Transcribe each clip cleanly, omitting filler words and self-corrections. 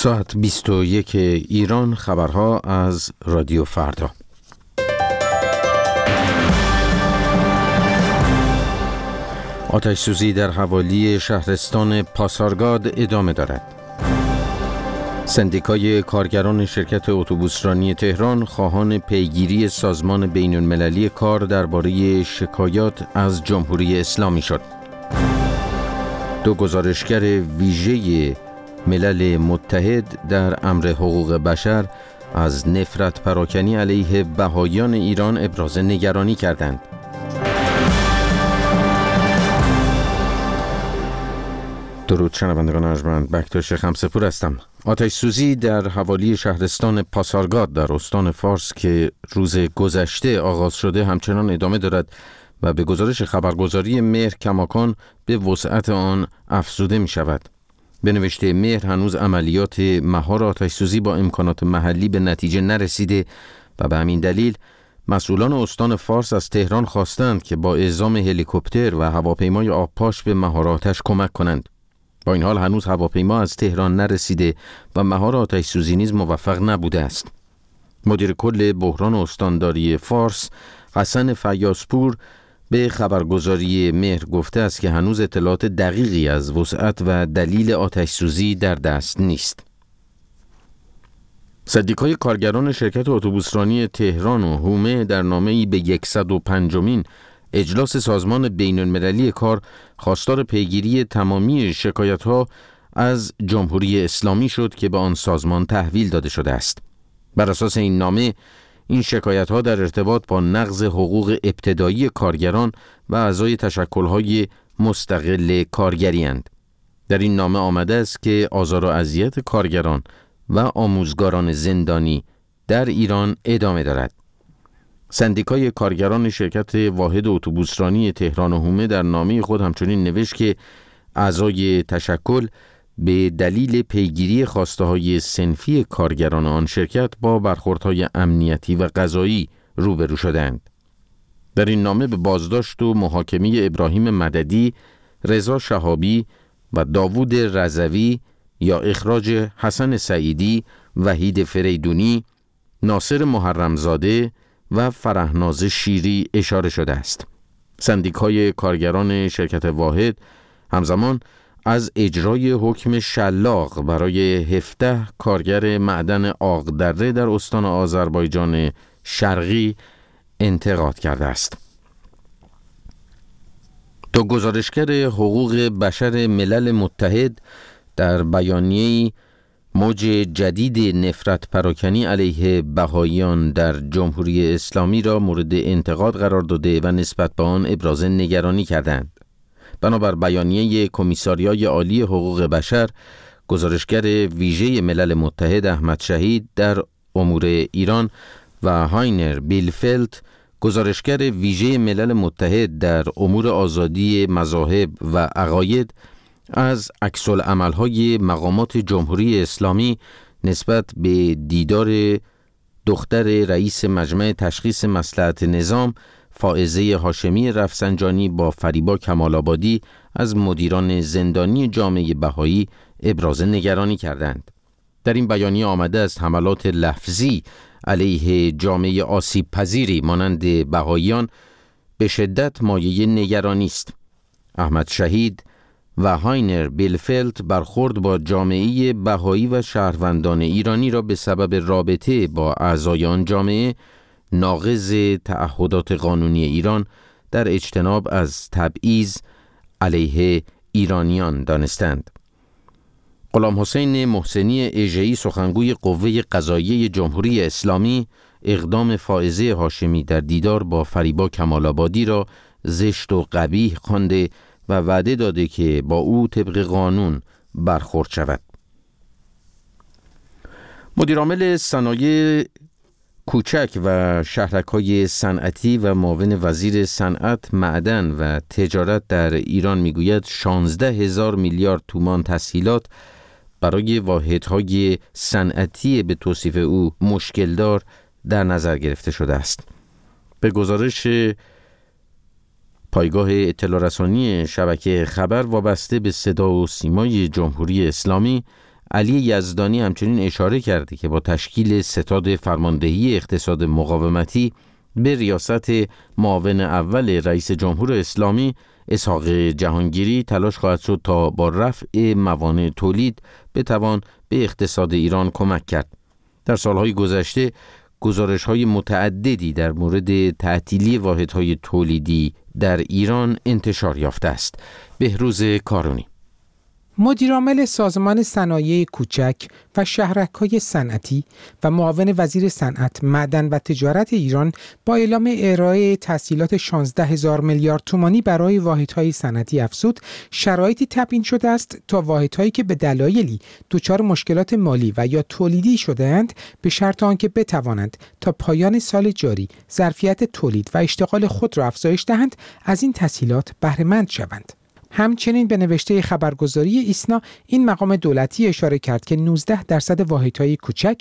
ساعت 21 ایران، خبرها از رادیو فردا. آتش‌سوزی در حوالی شهرستان پاسارگاد ادامه دارد. سندیکای کارگران شرکت اتوبوسرانی تهران خواهان پیگیری سازمان بین‌المللی کار درباره شکایات از جمهوری اسلامی شد. دو گزارشگر ویژه ملل متحد در امر حقوق بشر از نفرت پراکنی علیه بهائیان ایران ابراز نگرانی کردند. درود شنوندگان ارجمند، بکتاش خمسه‌پور هستم. آتش سوزی در حوالی شهرستان پاسارگاد در استان فارس که روز گذشته آغاز شده همچنان ادامه دارد و به گزارش خبرگزاری مهر کماکان به وسعت آن افزوده می شود. به نوشته مهر هنوز عملیات مهار آتش سوزی با امکانات محلی به نتیجه نرسیده و به همین دلیل مسئولان استان فارس از تهران خواستند که با اعزام هلیکوپتر و هواپیمای آبپاش به مهار آتش کمک کنند. با این حال هنوز هواپیما از تهران نرسیده و مهار آتش سوزی نیز موفق نبوده است. مدیر کل بحران استانداری فارس حسن فیاض‌پور به خبرگزاری مهر گفته است که هنوز اطلاعات دقیقی از وسعت و دلیل آتش سوزی در دست نیست. سندیکای کارگران شرکت اتوبوسرانی تهران و حومه در نامه‌ای به 105مین اجلاس سازمان بین‌المللی کار خواستار پیگیری تمامی شکایت‌ها از جمهوری اسلامی شد که به آن سازمان تحویل داده شده است. بر اساس این نامه، این شکایت‌ها در ارتباط با نقض حقوق ابتدایی کارگران و اعضای تشکل‌های مستقل کارگری اند. در این نامه آمده است که آزار و اذیت کارگران و آموزگاران زندانی در ایران ادامه دارد. سندیکای کارگران شرکت واحد اتوبوسرانی تهران و حومه در نامه خود همچنین نوشت که اعضای تشکل به دلیل پیگیری خواسته‌های صنفی کارگران آن شرکت با برخوردهای امنیتی و قضایی روبرو شدند. در این نامه به بازداشت و محاکمه ابراهیم مددی، رضا شهابی و داوود رضوی یا اخراج حسن سعیدی، وحید فریدونی، ناصر محرمزاده و فرهناز شیری اشاره شده است. سندیکای کارگران شرکت واحد همزمان از اجرای حکم شلاق برای 17 کارگر معدن آقدره در استان آذربایجان شرقی انتقاد کرده است. دو گزارشگر حقوق بشر ملل متحد در بیانیه‌ای موج جدید نفرت پراکنی علیه بهائیان در جمهوری اسلامی را مورد انتقاد قرار داده و نسبت به آن ابراز نگرانی کردند. بنابر بیانیه کمیساریای عالی حقوق بشر، گزارشگر ویژه ملل متحد احمد شهید در امور ایران و هاینر بیلفلت، گزارشگر ویژه ملل متحد در امور آزادی مذاهب و عقاید، از عکس‌العمل‌های مقامات جمهوری اسلامی نسبت به دیدار دختر رئیس مجمع تشخیص مصلحت نظام فائزه هاشمی رفسنجانی با فریبا کمال‌آبادی از مدیران زندانی جامعه بهایی ابراز نگرانی کردند. در این بیانیه آمده است حملات لفظی علیه جامعه آسیب پذیری مانند بهائیان به شدت مایه نگرانی است. احمد شهید و هاینر بیلفلت برخورد با جامعه بهایی و شهروندان ایرانی را به سبب رابطه با اعضای آن جامعه ناقض تعهدات قانونی ایران در اجتناب از تبعیض علیه ایرانیان دانستند. غلام حسین محسنی اژه‌ای، سخنگوی قوه قضاییه جمهوری اسلامی، اقدام فائزه هاشمی در دیدار با فریبا کمال‌آبادی را زشت و قبیح خوانده و وعده داده که با او طبق قانون برخورد شود. مدیرعامل صنایع کوچک و شهرک‌های صنعتی و معاون وزیر صنعت، معدن و تجارت در ایران میگوید 16,000 میلیارد تومان تسهیلات برای واحدهای صنعتی به توصیف او مشکلدار در نظر گرفته شده است. به گزارش پایگاه اطلاع رسانی شبکه خبر وابسته به صدا و سیمای جمهوری اسلامی، علی یزدانی همچنین اشاره کرده که با تشکیل ستاد فرماندهی اقتصاد مقاومتی به ریاست معاون اول رئیس جمهور اسلامی اسحاق جهانگیری تلاش خواهد شد تا با رفع موانع تولید بتوان به اقتصاد ایران کمک کرد. در سالهای گذشته گزارش‌های متعددی در مورد تعطیلی واحدهای تولیدی در ایران انتشار یافته است. بهروز کارونی، مدیرعامل سازمان صنایع کوچک و شهرک‌های صنعتی و معاون وزیر صنعت، معدن و تجارت ایران با اعلام ارائه تسهیلات 16,000 میلیارد تومانی برای واحدهای صنعتی افزود شرایطی تبیین شده است تا واحدهایی که به دلایلی دچار مشکلات مالی و یا تولیدی شده‌اند به شرط آنکه بتوانند تا پایان سال جاری ظرفیت تولید و اشتغال خود را افزایش دهند از این تسهیلات بهره مند شوند. همچنین به نوشته خبرگزاری ایسنا این مقام دولتی اشاره کرد که 19% واحدهای کوچک،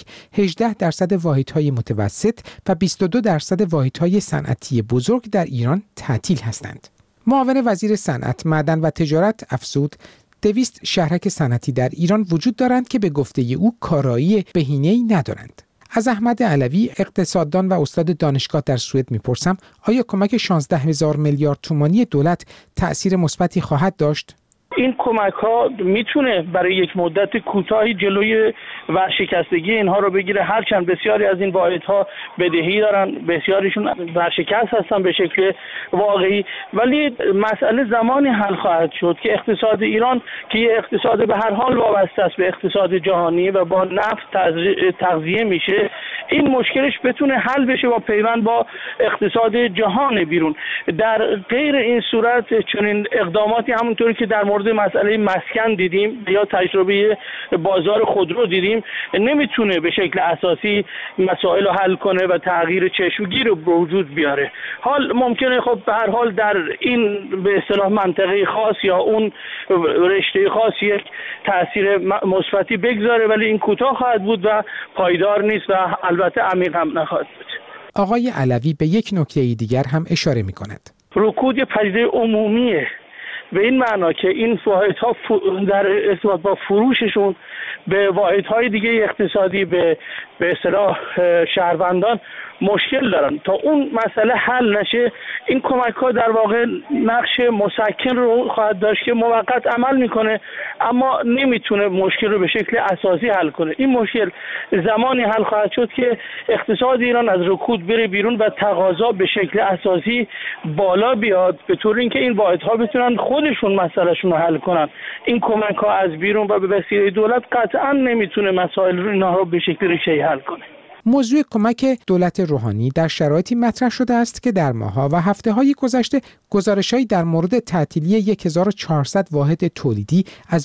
18% واحدهای متوسط و 22% واحدهای صنعتی بزرگ در ایران تعطیل هستند. معاون وزیر صنعت، معدن و تجارت افزود 200 شهرک صنعتی در ایران وجود دارند که به گفته او کارایی بهینه‌ای ندارند. از احمد علوی، اقتصاددان و استاد دانشگاه در سوئد میپرسم آیا کمک 16,000 میلیارد تومانی دولت تأثیر مثبتی خواهد داشت؟ این کمک ها میتونه برای یک مدت کوتاهی جلوی ورشکستگی اینها رو بگیره، هرچند بسیاری از این واحدها بدهی دارن، بسیاریشون ورشکست هستن به شکل واقعی، ولی مسئله زمانی حل خواهد شد که اقتصاد ایران که یه اقتصاد به هر حال وابسته است به اقتصاد جهانی و با نفت تغذیه میشه، این مشکلش بتونه حل بشه با پیوند با اقتصاد جهان بیرون. در غیر این صورت چنین اقداماتی همونطوری که در مورد مسئله مسکن دیدیم یا تجربه بازار خودرو دیدیم نمیتونه به شکل اساسی مسائل رو حل کنه و تغییر چشمگیر رو به وجود بیاره. حال ممکنه خب به هر حال در این به اصطلاح منطقه خاص یا اون رشته خاص یک تأثیر مثبتی بگذاره، ولی این کوتاه خواهد بود و پایدار نیست و البته عمیق هم نخواهد بود. آقای علوی به یک نکته دیگر هم اشاره می‌کند. رکود یه پدیده عمومیه، به این معنا که این واحدها در ارتباط با فروششون به واحدهای دیگه اقتصادی به اصطلاح شهروندان مشکل دارن. تا اون مسئله حل نشه این کمک ها در واقع نقش مسکن رو خواهد داشت که موقت عمل میکنه اما نمیتونه مشکل رو به شکل اساسی حل کنه. این مشکل زمانی حل خواهد شد که اقتصاد ایران از رکود بره بیرون و تقاضا به شکل اساسی بالا بیاد، به طور اینکه این واحدها بتونن خودشون مسئلهشون رو حل کنن. این کمک ها از بیرون و به وسیله دولت قطعا نمیتونه مسائل رو اینها رو به شکل ریشه‌ای حل کنه. موضوع کمک دولت روحانی در شرایطی مطرح شده است که در ماه‌ها و هفته‌های گذشته گزارش‌هایی در مورد تعطیلی 1400 واحد تولیدی از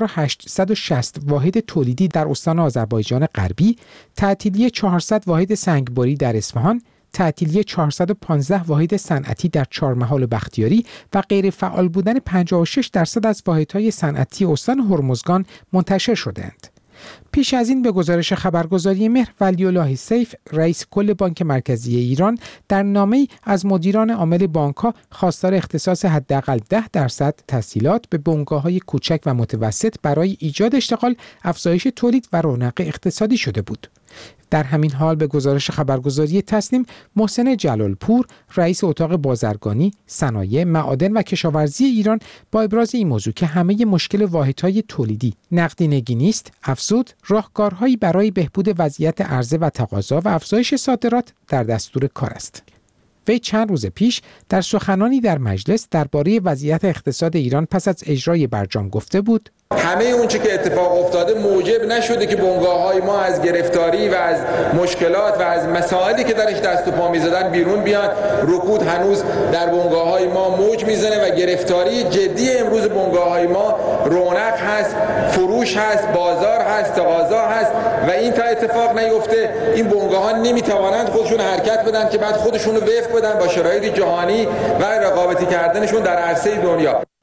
2860 واحد تولیدی در استان آذربایجان غربی، تعطیلی 400 واحد سنگباری در اصفهان، تعطیلی 415 واحد صنعتی در چهارمحال بختیاری و غیر فعال بودن 56% از واحدهای صنعتی استان هرمزگان منتشر شده‌اند. پیش از این به گزارش خبرگزاری مهر، ولی‌الله سیف، رئیس کل بانک مرکزی ایران، در نامه‌ای از مدیران عامل بانک‌ها خواستار اختصاص حداقل 10% تسهیلات به بنگاه‌های کوچک و متوسط برای ایجاد اشتغال، افزایش تولید و رونق اقتصادی شده بود. در همین حال به گزارش خبرگزاری تسنیم، محسن جلالپور، رئیس اتاق بازرگانی، صنایع، معادن و کشاورزی ایران با ابراز این موضوع که همه مشکل واحدهای تولیدی نقدینگی نیست، افزود راهکارهایی برای بهبود وضعیت عرضه و تقاضا و افزایش صادرات در دستور کار است. وی چند روز پیش در سخنانی در مجلس درباره وضعیت اقتصاد ایران پس از اجرای برجام گفته بود: همه اون چی که اتفاق افتاده موجب نشده که بنگاه‌های ما از گرفتاری و از مشکلات و از مسائلی که درش دست و پا می‌زدن بیرون بیان. رکود هنوز در بنگاه‌های ما موج میزنه و گرفتاری جدی امروز بنگاه‌های ما رونق هست، فروش هست، بازار هست، تقاضا هست و این تا اتفاق نیفته این بنگاه‌ها نمیتوانند خودشون حرکت بدن که بعد خودشون رو وفق بدن با شرایط جهانی و رقابتی کردنشون در عرصه دنیا.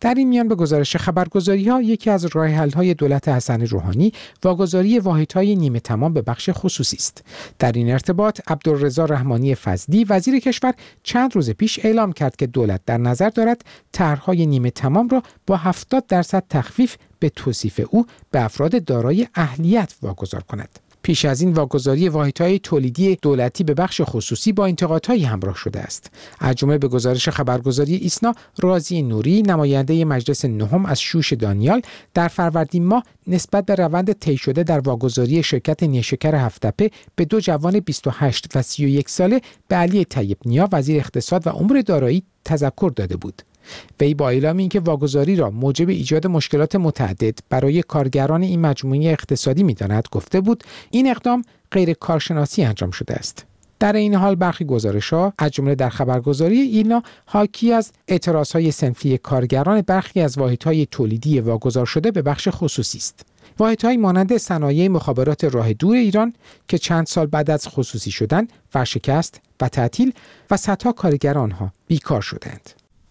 در این میان به گزارش خبرگزاری‌ها یکی از راه‌حل‌های دولت حسن روحانی واگذاری واحدهای نیمه تمام به بخش خصوصی است. در این ارتباط عبدالرضا رحمانی فضلی وزیر کشور چند روز پیش اعلام کرد که دولت در نظر دارد طرح‌های نیمه تمام را با 70% تخفیف به توصیف او به افراد دارای اهلیت واگذار کند. پیش از این واگذاری واحدهای تولیدی دولتی به بخش خصوصی با انتقادهایی همراه شده است. از جمله به گزارش خبرگزاری ایسنا، راضی نوری نماینده مجلس نهم از شوش دانیال در فروردین ماه نسبت به روند طی شده در واگذاری شرکت نیشکر هفت‌تپه به 2 جوان 28 و 31 ساله به علی طیب نیا وزیر اقتصاد و امور دارایی تذکر داده بود. وی با اعلام اینکه واگذاری را موجب ایجاد مشکلات متعدد برای کارگران این مجموعه اقتصادی می‌داند گفته بود این اقدام غیر کارشناسی انجام شده است. در این حال برخی گزارش‌ها از جمله در خبرگزاری ایلنا حاکی از اعتراض‌های صنفی کارگران برخی از واحدهای تولیدی واگذار شده به بخش خصوصی است. واحدهای مانند صنایع مخابرات راه دور ایران که چند سال بعد از خصوصی شدن ورشکست و تعطیل و صدها کارگر آنها بیکار شدند.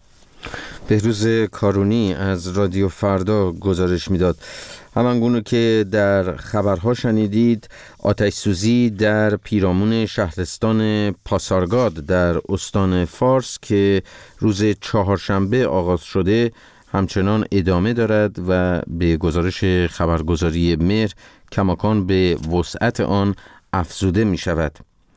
بهروز کارونی از رادیو فردا گزارش میداد. همانگونه که در خبرها شنیدید، آتش سوزی در پیرامون شهرستان پاسارگاد در استان فارس که روز چهارشنبه آغاز شده همچنان ادامه دارد و به گزارش خبرگزاری مهر کماکان به وسعت آن افزوده می شود.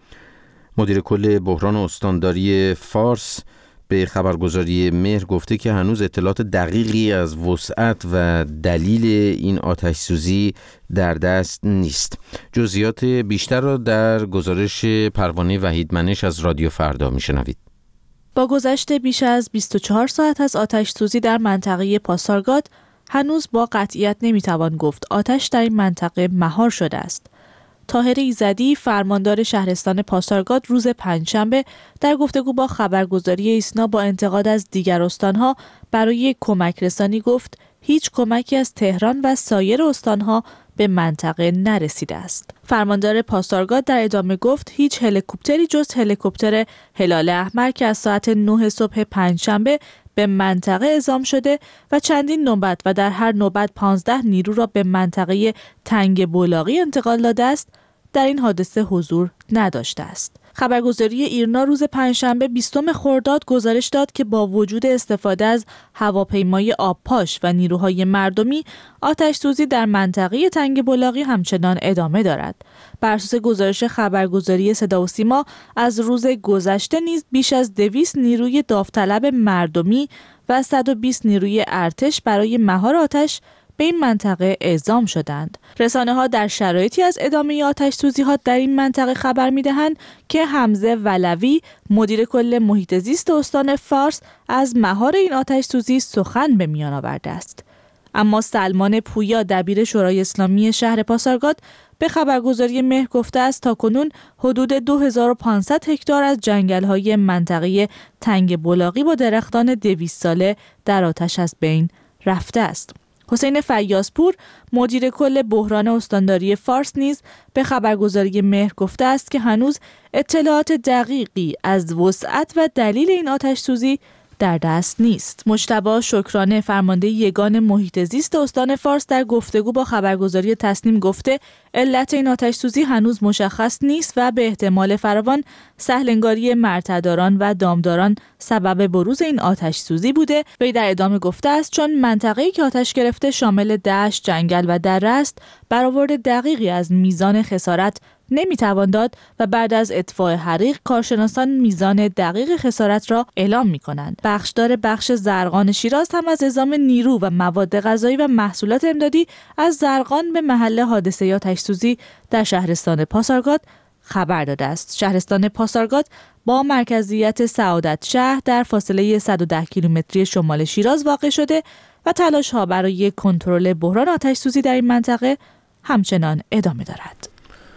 مدیر کل بحران استانداری فارس به خبرگزاری مهر گفته که هنوز اطلاعات دقیقی از وسعت و دلیل این آتش سوزی در دست نیست. جزئیات بیشتر را در گزارش پروانه وحید منش از رادیو فردا میشنوید. با گذشت بیش از 24 ساعت از آتش سوزی در منطقه پاسارگاد هنوز با قطعیت نمیتوان گفت آتش در این منطقه مهار شده است. طاهر ایزدی فرماندار شهرستان پاسارگاد روز پنجشنبه در گفتگو با خبرگزاری ایسنا با انتقاد از دیگر استانها برای کمک رسانی گفت هیچ کمکی از تهران و سایر استانها به منطقه نرسیده است. فرماندار پاسارگاد در ادامه گفت هیچ هلیکوپتری جز هلیکوپتر هلال احمر که از ساعت 9 صبح پنجشنبه به منطقه اعزام شده و چندین نوبت و در هر نوبت 15 نیرو را به منطقه تنگ بولاقی انتقال داده است، در این حادثه حضور نداشته است. خبرگزاری ایرنا روز پنجشنبه 20 خرداد گزارش داد که با وجود استفاده از هواپیمای آبپاش و نیروهای مردمی، آتش سوزی در منطقه تنگ بولاقی همچنان ادامه دارد. بر اساس گزارش خبرگزاری صدا و سیما از روز گذشته نیز بیش از 200 نیروی داوطلب مردمی و 120 نیروی ارتش برای مهار آتش به این منطقه اعزام شدند. رسانه‌ها در شرایطی از ادامه آتش سوزی‌ها در این منطقه خبر می‌دهند که حمزه ولوی مدیر کل محیط زیست استان فارس از مهار این آتش سوزی سخن به میان آورده است. اما سلمان پویا دبیر شورای اسلامی شهر پاسارگاد به خبرگزاری مهر گفته است تاکنون حدود 2500 هکتار از جنگل‌های منطقه تنگ بولاقی با درختان 200 ساله در آتش از بین رفته است. حسین فیاض‌پور مدیر کل بحران استانداری فارس نیز به خبرگزاری مهر گفته است که هنوز اطلاعات دقیقی از وسعت و دلیل این آتش سوزی در دست نیست. مجتبی شکرانه فرمانده یگان محیط زیست استان فارس در گفتگو با خبرگزاری تصنیم گفته علت این آتش سوزی هنوز مشخص نیست و به احتمال فراوان سهلنگاری مرتداران و دامداران سبب بروز این آتش سوزی بوده. وی در ادامه گفته است چون منطقه‌ای که آتش گرفته شامل دشت، جنگل و دره است، برآورد دقیقی از میزان خسارت نمیتوان داد و بعد از اطفاء حریق کارشناسان میزان دقیق خسارت را اعلام می‌کنند. بخشدار بخش زرقان شیراز هم از اعزام نیرو و مواد غذایی و محصولات امدادی از زرقان به محل حادثه آتش سوزی در شهرستان پاسارگاد خبر داده است. شهرستان پاسارگاد با مرکزیت سعادت شهر در فاصله 110 کیلومتری شمال شیراز واقع شده و تلاش‌ها برای کنترل بحران آتش سوزی در این منطقه همچنان ادامه دارد.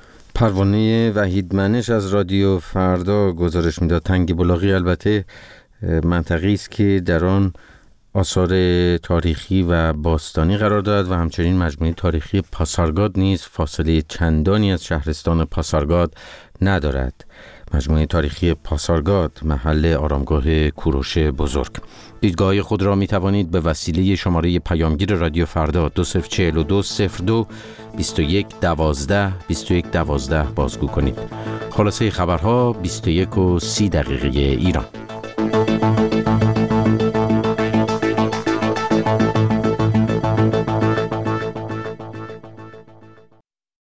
پروانه وحید منش از رادیو فردا گزارش میداد. تنگ بولاقی البته منطقه‌ای است که در آن آثار تاریخی و باستانی قرار دارد و همچنین مجموعه تاریخی پاسارگاد نیز فاصله چندانی از شهرستان پاسارگاد ندارد. مجموعه تاریخی پاسارگاد محل آرامگاه کوروش بزرگ. دیدگاه خود را می توانید به وسیله شماره پیامگیر رادیو فردا 2042 02 21 12 21 12 بازگو کنید. خلاصه خبرها 21:30 ایران.